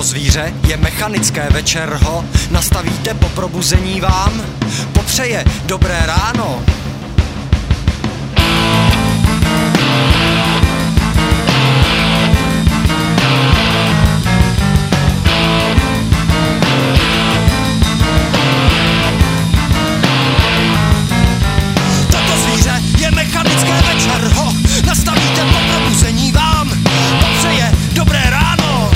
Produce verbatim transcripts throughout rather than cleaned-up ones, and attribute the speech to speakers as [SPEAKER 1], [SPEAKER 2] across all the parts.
[SPEAKER 1] Toto zvíře je mechanické, večer ho nastavíte po probuzení vám, popřeje dobré ráno. Toto zvíře je mechanické, večer ho nastavíte po probuzení vám, popřeje dobré ráno.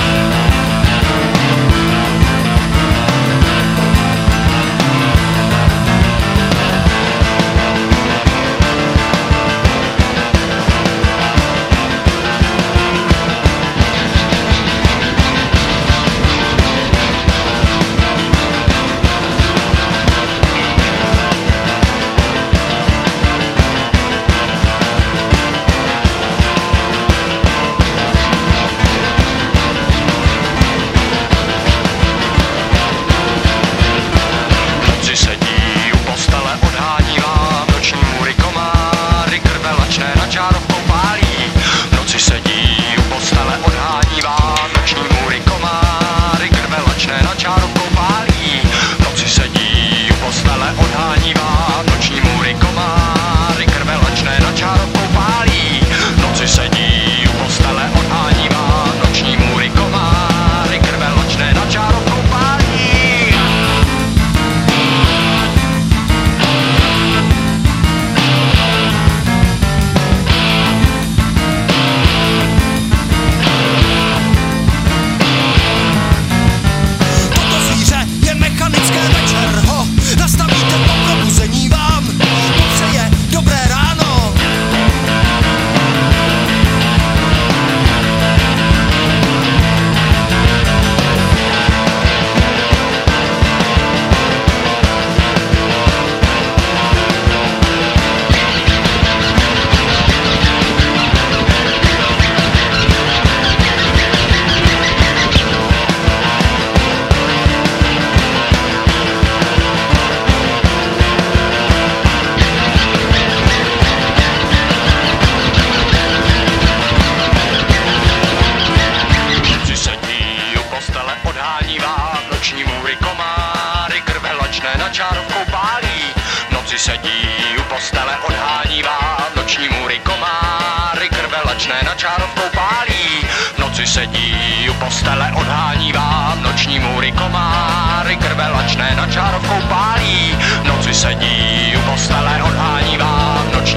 [SPEAKER 2] Sedí u postele, odhání vám noční můry komáry, krve lačné na čárovkou pálí. V noci sedí u postele, odhání vám noční můry komáry, krve lačné na čárovkou pálí. V noci sedí u postele, odhání vám noční